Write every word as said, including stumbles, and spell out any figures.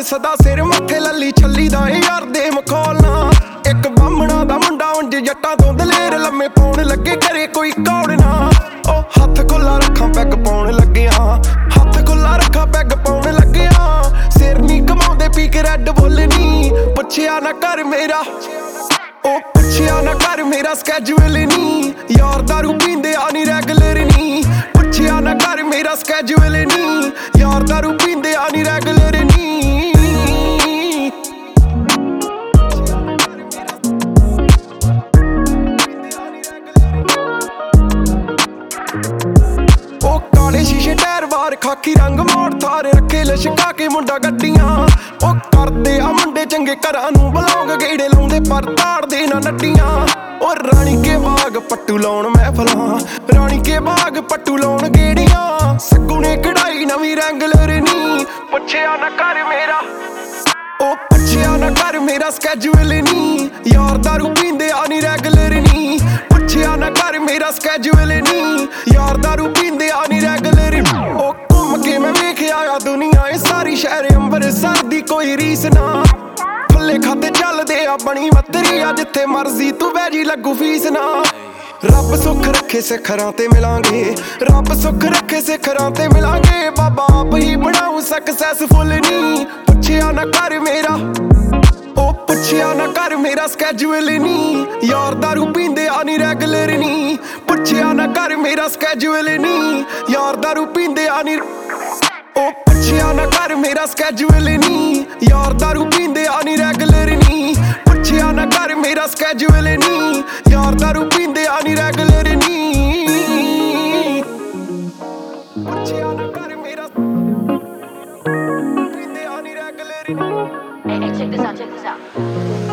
ਸਦਾ ਸਿਰ ਮੱਥੇ ਲੱਲੀ ਛੱਲੀ ਦਾ ਯਾਰ ਦੇ ਮਖੌਲ ਨਾ। ਇੱਕ ਬਾਹਮਣਾ ਦਾ ਮੁੰਡਾ ਉਂਝ ਜੱਟਾਂ ਤੋਂ ਦਲੇਰ ਲੰਮੇ ਪਾਉਣ ਲੱਗੇ ਘਰੇ ਕੋਈ ਕੌੜ ਨਾ। ਉਹ ਹੱਥ ਖੁੱਲਾ ਰੱਖਾਂ ਪੈਗ ਪਾਉਣ ਲੱਗਿਆ, ਹੱਥ ਖੁੱਲਾ ਰੱਖਾਂ ਪੈਗ ਪਾਉਣ ਲੱਗਿਆ। ਸਿਰ ਨੀ ਕਮਾਉਂਦੇ ਪੀ ਕੇ ਰੈਡ ਬੁੱਲ ਨੀ, ਪੁੱਛਿਆ ਨਾ ਕਰ ਮੇਰਾ ਉਹ ਪੁੱਛਿਆ ਨਾ ਕਰ ਮੇਰਾ ਸਕੈਜੂਅਲ ਨੀ। ਯਾਰ ਦਾਰੂ ਪੀਂਦੇ ਆ ਨੀ ਰੈਗੂਲਰ ਨੀ, ਪੁੱਛਿਆ ਨਾ ਕਰ ਮੇਰਾ ਸਕੈਜੂਅਲ ਨੀ। ਯਾਰ ਦਾਰੂ ਪੀਂਦੇ ਆ ਨੀ ਰੈਗੂਲਰ ਨੀ। ਉਹ ਕਾਲੇ ਸ਼ੀਸ਼ੇ ਟਾਇਰ ਬਾਰ ਖਾਕੀ ਰੰਗ ਮੋੜ ਥਾਰੇ ਰੱਖੇ ਲਸ਼ਕਾ ਕੇ ਮੁੰਡਾ ਗੱਡੀਆਂ। ਉਹ ਕਰਦੇ ਆ ਮੁੰਡੇ ਚੰਗੇ ਘਰਾਂ ਨੂੰ ਬਲੌਂਗ ਗੇੜੇ ਲਾਉਂਦੇ ਪਰ ਤਾੜਦੇ ਨਾ ਨੱਟੀਆਂ। ਉਹ ਰਾਣੀ ਕੇ ਬਾਗ ਪੱਟੂ ਲਾਉਣ ਮਹਿਫਲਾਂ, ਰਾਣੀ ਕੇ ਬਾਗ ਪੱਟੂ ਲਾਉਣ ਗੇੜੀਆਂ। ਸੱਗੂ ਨੇ ਕਢਾਈ ਨਵੀਂ ਰੈਂਗਲਰ ਨੀ, ਪੁੱਛਿਆ ਨਾ ਕਰ ਮੇਰਾ ਉਹ ਪੁੱਛਿਆ ਨਾ ਕਰ ਮੇਰਾ ਸਕੈਜੂਅਲ ਨੀ। ਯਾਰ ਦਾਰੂ ਪੀਂਦੇ ਆ ਨੀ ਰੈਗੂਲਰ ਨੀ, ਪੁੱਛਿਆ ਨਾ ਕਰ ਮੇਰਾ ਸਕੈਜੂਅਲ ਨੀ। ਯਾਰ ਦਾਰੂ ਪੀਂਦੇ ਆ ਨੀ ਰੈਗੂਲਰ। ਉਹ ਘੁੰਮ ਕੇ ਮੈਂ ਵੇਖਿਆ ਆ ਦੁਨੀਆ ਇਹ ਸਾਰੀ, ਸ਼ਹਿਰ ਅੰਮ੍ਰਿਤਸਰ ਦੀ ਕੋਈ ਰੀਸ ਨਾ। ਫੁੱਲੇ ਖਾਤੇ ਚੱਲਦੇ ਆ ਬਣੀ ਮੱਤਰੀ ਆ, ਜਿੱਥੇ ਮਰਜ਼ੀ ਤੂੰ ਬਹਿ ਜੀ ਲੱਗੂ ਫੀਸ ਨਾ। ਰੱਬ ਸੁੱਖ ਰੱਖੇ ਸਿਖਰਾਂ ਤੇ ਮਿਲਾਂਗੇ, ਰੱਬ ਸੁੱਖ ਰੱਖੇ ਸਿਖਰਾਂ ਤੇ ਮਿਲਾਂਗੇ। ਬਾਬਾ ਆਪ ਹੀ ਬਣਾਉ ਸਕਸੈਸਫੁਲ ਨੀ, ਪੁੱਛਿਆ ਨਾ ਕਰ ਮੇਰਾ ਉਹ ਪੁੱਛਿਆ ਨਾ ਕਰ ਮੇਰਾ ਸਕੈਜੂਅਲ ਨੀ। ਯਾਰ ਦਾਰੂ ਪੀਂਦੇ ਆ ਨੀ ਰੈਗੂਲਰ ਨੀ, ਪੁੱਛਿਆ ਨਾ ਕਰ ਮੇਰਾ ਸਕੈਜੂਅਲ ਨੀ। ਯਾਰ ਦਾਰੂ ਪੀਂਦੇ ਆ ਨੀ ਉਹ ਪੁੱਛਿਆ ਨਾ ਕਰ ਮੇਰਾ ਸਕੈਜੂਅਲ ਨੀ। ਯਾਰ ਦਾਰੂ ਪੀਂਦੇ ਆ ਨੀ ਰੈਗੂਲਰ ਨੀ, ਪੁੱਛਿਆ ਨਾ ਕਰ ਮੇਰਾ ਸਕੈਜੂਅਲ ਨੀ। ਯਾਰ ਦਾਰੂ ਪੀਂਦੇ ਆ ਨੀ ਰੈਗੂਲਰ ਨੀ, ਪੁੱਛਿਆ ਨਾ ਕਰ ਮੇਰਾ ਪੀਂਦੇ ਆ ਨੀ ਰੈਗੂਲਰ ਨੀ। Hey, hey, check this out, check this out.